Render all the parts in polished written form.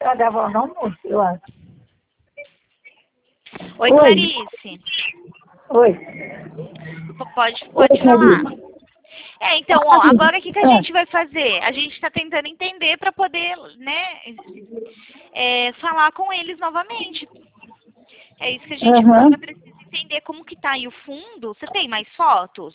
Ela dava no almoço, eu acho. Oi, Clarice. Oi. Pode Oi, falar. Clarice. Então, ó, agora o que a gente vai fazer? A gente está tentando entender para poder, né, falar com eles novamente. É isso que a gente precisa entender como que tá aí o fundo. Você tem mais fotos?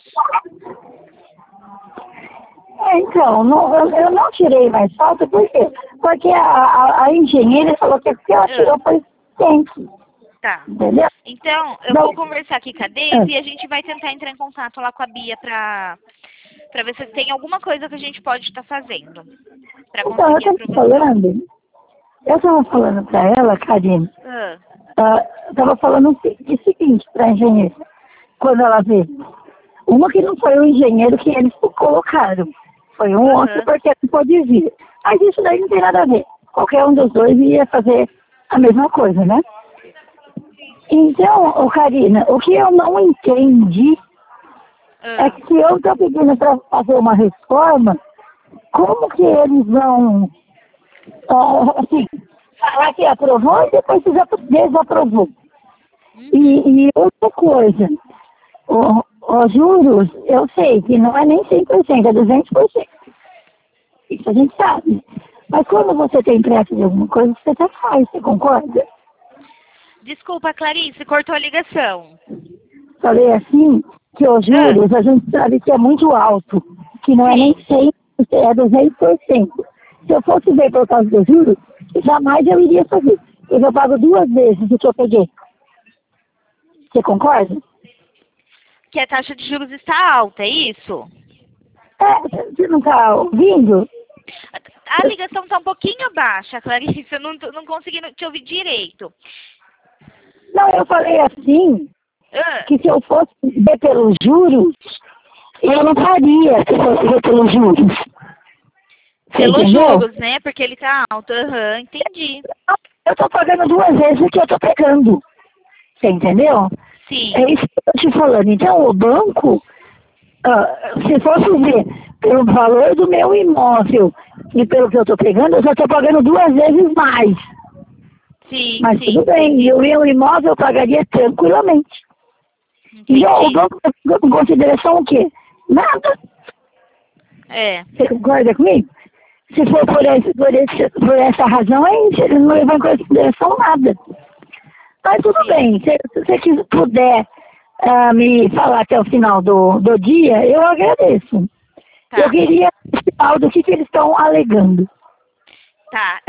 Então, eu não tirei mais foto, por quê? Porque a engenheira falou que ela tirou foi tempo. Tá. Entendeu? Então, eu vou conversar aqui com a Deise e a gente vai tentar entrar em contato lá com a Bia pra ver se tem alguma coisa que a gente pode estar fazendo. Pra Então, eu tava falando pra ela, Karine, eu tava falando o seguinte pra engenheira, quando ela veio. Uma que não foi o engenheiro que eles colocaram. Foi um outro porque não pôde vir. Mas isso daí não tem nada a ver. Qualquer um dos dois ia fazer a mesma coisa, né? Então, Karina, o que eu não entendi é que se eu estou pedindo para fazer uma reforma, como que eles vão, assim, falar que aprovou e depois desaprovou? E outra coisa, os juros, eu sei que não é nem 100%, é 200%. Isso a gente sabe. Mas quando você tem pressa de alguma coisa, você até faz, você concorda? Desculpa, Clarice, cortou a ligação. Falei assim, que os juros a gente sabe que é muito alto, que não é nem 100%, é 200%. Se eu fosse ver por causa dos juros, jamais eu iria fazer. Eu pago 2 vezes o que eu peguei. Você concorda? Que a taxa de juros está alta, é isso? Você não está ouvindo? A ligação está um pouquinho baixa, Clarice, eu não consegui te ouvir direito. Não, eu falei assim, que se eu fosse ver pelos juros, eu não faria se eu fosse ver pelos juros. Pelos juros, né? Porque ele tá alto. Entendi. Eu tô pagando 2 vezes o que eu tô pegando. Você entendeu? Sim. É isso que eu tô te falando. Então, o banco, se fosse ver pelo valor do meu imóvel e pelo que eu tô pegando, eu só tô pagando 2 vezes mais. Sim, mas tudo bem. E o meu imóvel eu pagaria tranquilamente. Entendi. E o banco levou em consideração o quê? Nada. Você concorda comigo? Se for por essa razão, eles não levam em consideração nada. Mas tudo bem. Se você puder me falar até o final do dia, eu agradeço. Tá. Eu queria saber do que eles estão alegando. Tá,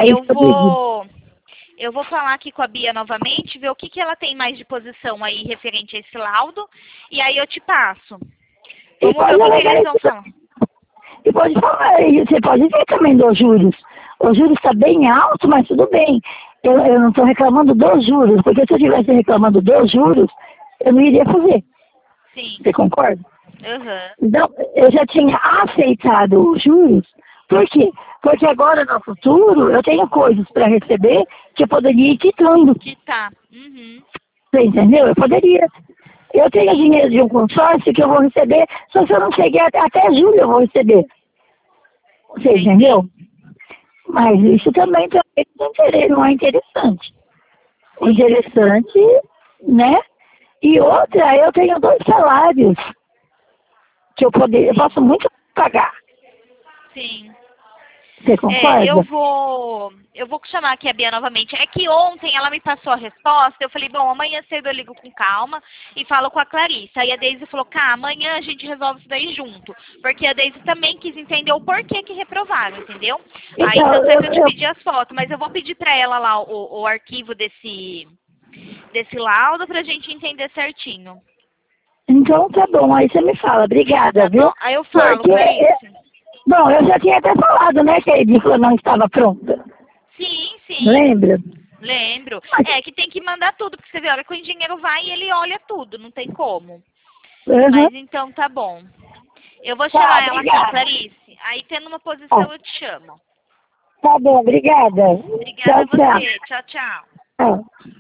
eu vou falar aqui com a Bia novamente, ver o que ela tem mais de posição aí referente a esse laudo, e aí eu te passo. Vamos ver o que eles vão falar. E pode falar, você pode ver também dos juros. O juros está bem alto, mas tudo bem. Eu não estou reclamando dos juros, porque se eu estivesse reclamando dos juros, eu não iria fazer. Sim. Você concorda? Então, eu já tinha aceitado os juros. Por quê? Porque agora, no futuro, eu tenho coisas para receber que eu poderia ir quitando. Quitar. Você entendeu? Eu poderia. Eu tenho dinheiro de um consórcio que eu vou receber, só se eu não cheguei até julho eu vou receber. Você entendeu? Mas isso também não é interessante. O interessante, né? E outra, eu tenho 2 salários que eu posso muito pagar. Sim. Você concorda? Eu vou chamar aqui a Bia novamente. É que ontem ela me passou a resposta, eu falei, bom, amanhã cedo eu ligo com calma e falo com a Clarice. Aí a Deise falou, amanhã a gente resolve isso daí junto. Porque a Deise também quis entender o porquê que reprovaram, entendeu? Aí então eu te pedi as fotos, mas eu vou pedir pra ela lá o arquivo desse laudo pra gente entender certinho. Então tá bom, aí você me fala. Obrigada, tá viu? Bom? Aí eu falo, Clarice. Bom, eu já tinha até falado, né, que a edícula não estava pronta. Sim. Lembra? Lembro. Que tem que mandar tudo, porque você vê, a hora que o engenheiro vai e ele olha tudo, não tem como. Mas então tá bom. Eu vou chamar ela aqui, Clarice. Aí tendo uma posição eu te chamo. Tá bom, obrigada. Obrigada a você. Tchau. Tchau.